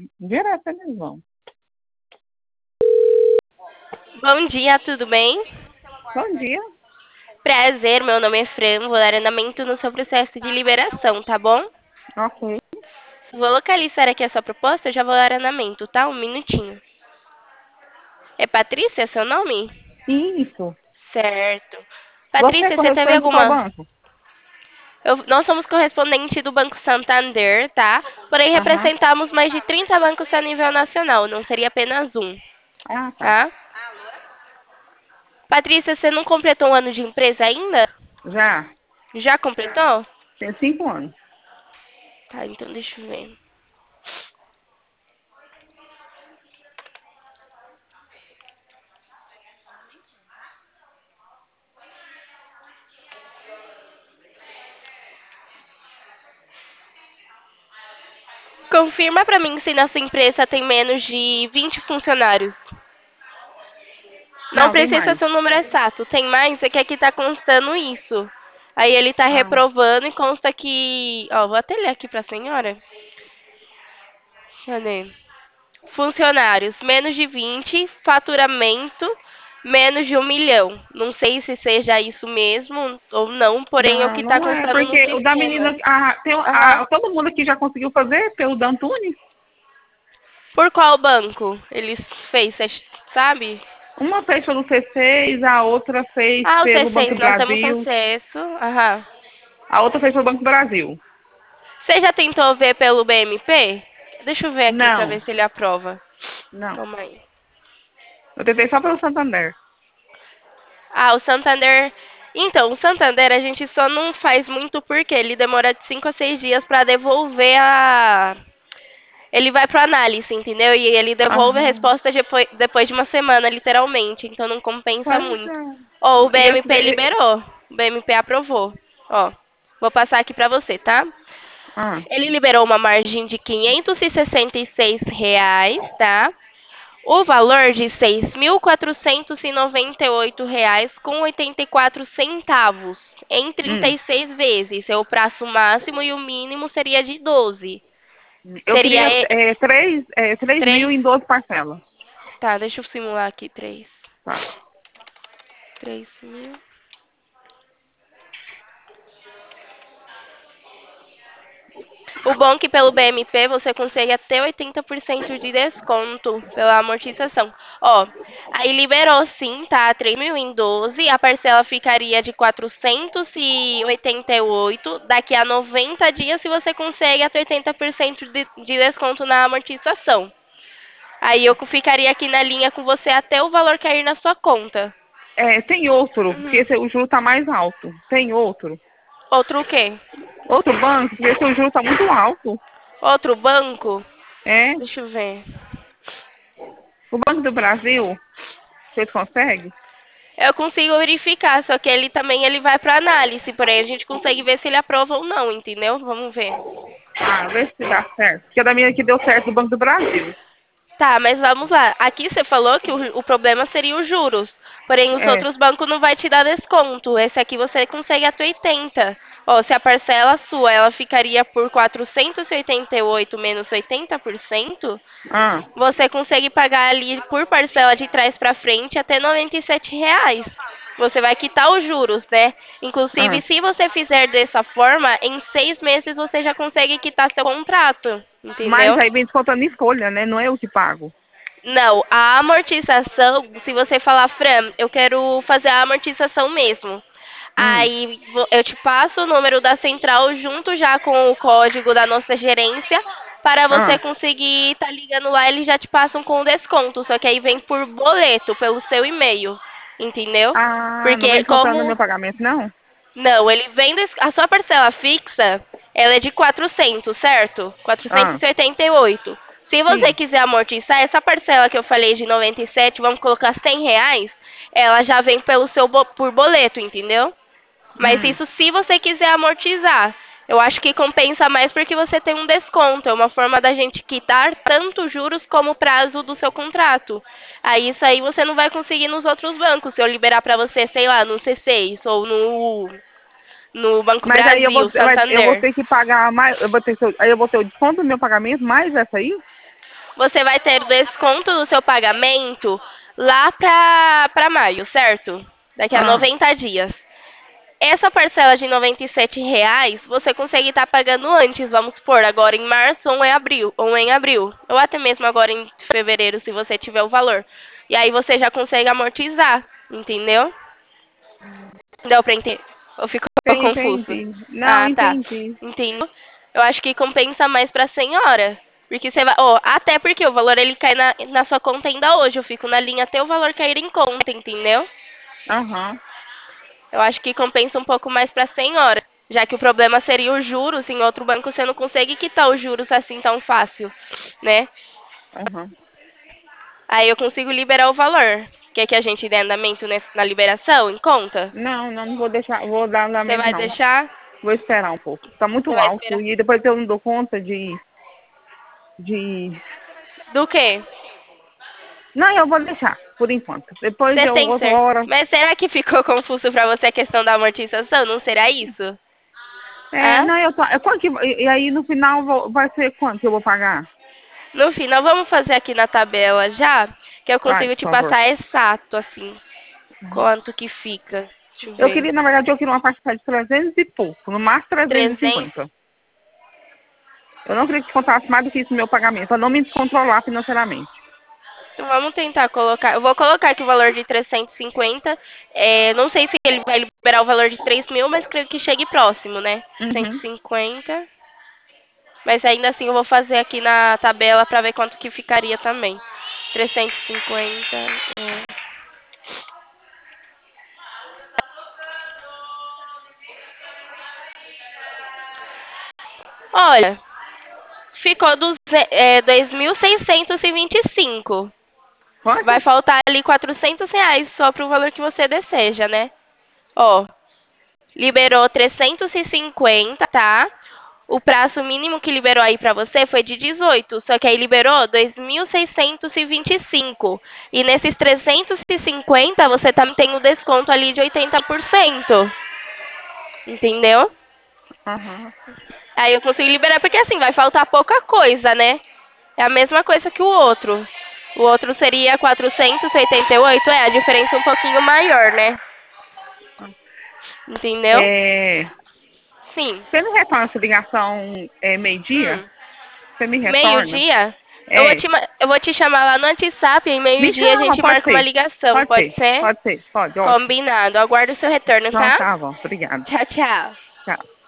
Direto eles vão. Bom dia, tudo bem? Bom dia. Prazer, meu nome é Fran, vou dar andamento no seu processo de liberação, tá bom? Ok. Vou localizar aqui a sua proposta, eu já vou dar andamento, tá? Um minutinho. É Patrícia seu nome? Isso. Certo. Você Patrícia, você teve corresponde de qual alguma... banco? Nós somos correspondente do Banco Santander, tá? Porém, Aham. representamos mais de 30 bancos a nível nacional, não seria apenas um, Ah, tá. tá? Patrícia, você não completou um ano de empresa ainda? Já. Já completou? Tem 5 anos. Tá, então deixa eu ver. Confirma pra mim se na sua empresa tem menos de 20 funcionários. Não Não, tem precisa mais. ser o número exato. Tem mais? É que aqui tá constando isso. Aí ele tá Ah, reprovando e consta que... Ó, vou até ler aqui pra senhora. Cadê? Funcionários, menos de 20. Faturamento, menos de 1 milhão. Não sei se seja isso mesmo ou não, porém é o não, que tá não é. constando no Porque o da menina... sistema. Aham. todo mundo aqui já conseguiu fazer pelo Dantunes. Por qual banco ele fez, cê sabe? Uma fez pelo C6, a outra fez Ah, o pelo Banco C6, do nós temos Brasil. acesso. Aham. A outra fez pelo Banco do Brasil. Você já tentou ver pelo BMP? Deixa eu ver aqui pra Não, ver se ele aprova. não. Calma aí. Eu tentei só pelo Santander. Ah, o Santander. Então, o Santander a gente só não faz muito porque ele demora de 5 a 6 dias pra devolver a. Ele vai pro análise, entendeu? E ele devolve a Aham. resposta depois de uma semana, literalmente. Então não compensa Pois muito. é. Ó, o E esse BMP daí... liberou. O BMP aprovou. Ó, vou passar aqui pra você, tá? Ah, Ele liberou uma margem de R$ 566, tá? O valor de R$ 6.498,84 em trinta hum. e seis vezes. É o prazo máximo e o mínimo seria de 12. Eu Seria queria 3 mil 3? em 12 parcelas. Tá, deixa eu simular aqui. 3. Tá. 3.000. O bom é que pelo BMP você consegue até 80% de desconto pela amortização. Ó, aí liberou sim, tá? 3.000 em 12, a parcela ficaria de 488. Daqui a 90 dias se você consegue até 80% de desconto na amortização. Aí eu ficaria aqui na linha com você até o valor cair na sua conta. Tem outro, porque Uhum. o juro tá mais alto. Tem outro. Outro o quê? Outro banco, porque esse o juro tá muito alto. Outro banco? É. Deixa eu ver. O Banco do Brasil, vocês conseguem? Eu consigo verificar, só que ele também ele vai para análise, porém a gente consegue ver se ele aprova ou não, entendeu? Vamos ver. Ah, vê se dá certo. Porque a da minha aqui deu certo do Banco do Brasil. Tá, mas vamos lá. Aqui você falou que o problema seria os juros. Porém, os É. outros bancos não vai te dar desconto. Esse aqui você consegue até 80. Ó, se a parcela sua ela ficaria por 488 menos 80%, Ah, você consegue pagar ali por parcela de trás para frente até R$ 97. Você vai quitar os juros, né? Inclusive, ah. se você fizer dessa forma, em 6 meses você já consegue quitar seu contrato, Mas entendeu? aí vem descontando em folha, né? Não é eu que pago. Não, a amortização, se você falar, Fran, eu quero fazer a amortização mesmo. Hum. Aí eu te passo o número da central junto já com o código da nossa gerência para você Ah. conseguir estar ligando lá, eles já te passam com desconto, só que aí vem por boleto, pelo seu e-mail, entendeu? Ah, não vem Porque descontando no como meu pagamento, não? não, ele vem a sua parcela fixa, ela é de 400, certo? Quatrocentos Ah, e oitenta e oito. Se você sim. quiser amortizar, essa parcela que eu falei de 97, vamos colocar R$ 100, ela já vem pelo seu por boleto, entendeu? Mas Hum. isso se você quiser amortizar. Eu acho que compensa mais porque você tem um desconto. É uma forma da gente quitar tanto juros como o prazo do seu contrato. Aí isso aí você não vai conseguir nos outros bancos. Se eu liberar para você, sei lá, no C6 ou no Banco Mas aí Brasil, eu vou Santander. ter que pagar mais. Aí eu vou ter o desconto do meu pagamento mais essa aí? você vai ter desconto do seu pagamento lá pra maio, certo? Daqui a Ah, 90 dias. Essa parcela de R$ 97 você consegue estar pagando antes, vamos supor, agora em março ou em abril, ou até mesmo agora em fevereiro, se você tiver o valor. E aí você já consegue amortizar, entendeu? Deu pra entender? Ou ficou confuso? entendi. Não, Ah, tá. entendi. Entendo. Eu acho que compensa mais pra senhora. Porque você vai. Ó, até porque o valor ele cai na sua conta ainda hoje. Eu fico na linha até o valor cair em conta, entendeu? Aham, Eu acho que compensa um pouco mais pra senhora. Já que o problema seria os juros. Em outro banco você não consegue quitar os juros assim tão fácil, né? aham. Aí eu consigo liberar o valor. Quer que a gente dê andamento na liberação, em conta? Não, não vou deixar, vou dar Você andamento vai não. deixar? Vou esperar um pouco. Tá Você muito vai alto esperar? e depois eu não dou conta de... Do quê? Não, eu vou deixar, por enquanto. Depois Você eu, tem outra certeza. hora... Mas será que ficou confuso pra você a questão da amortização? Não será isso? É, Hã? não, eu tô... Quanto que, e aí no final vai ser quanto que eu vou pagar? No final, vamos fazer aqui na tabela já, que eu Vai, consigo por te favor. passar exato, assim, quanto que fica. Deixa eu Eu ver. queria, na verdade, eu queria uma parcela de 300 e pouco, no máximo 300. 350. Eu não queria que contasse mais do que isso no meu pagamento, para não me descontrolar financeiramente. Então, vamos tentar colocar. Eu vou colocar aqui o valor de 350. É, não sei se ele vai liberar o valor de 3.000, mas creio que chegue próximo, né? Uhum. 150. Mas ainda assim eu vou fazer aqui na tabela para ver quanto que ficaria também. 350. É. Olha, ficou 2.625. Quanto? Vai faltar ali R$ 400 só pro valor que você deseja, né? Ó, liberou 350, tá? O prazo mínimo que liberou aí pra você foi de 18, só que aí liberou 2.625. E nesses 350 você também tem o desconto ali de 80%. Entendeu? Aham. Aí eu consigo liberar, porque assim, vai faltar pouca coisa, né? É a mesma coisa que o outro. O outro seria 488, a diferença é um pouquinho maior, né? Entendeu? É, Sim. você me retorna essa ligação meio-dia? Hum. Você me retorna? Meio-dia? É. Eu vou te chamar lá no WhatsApp e Me meio-dia a chama, gente pode marca uma ser. ligação, Pode pode ser, ser? pode ser, pode, ótimo. Combinado. Aguardo o seu retorno, Então tá? tá bom, obrigada. Tchau, tchau. Tchau.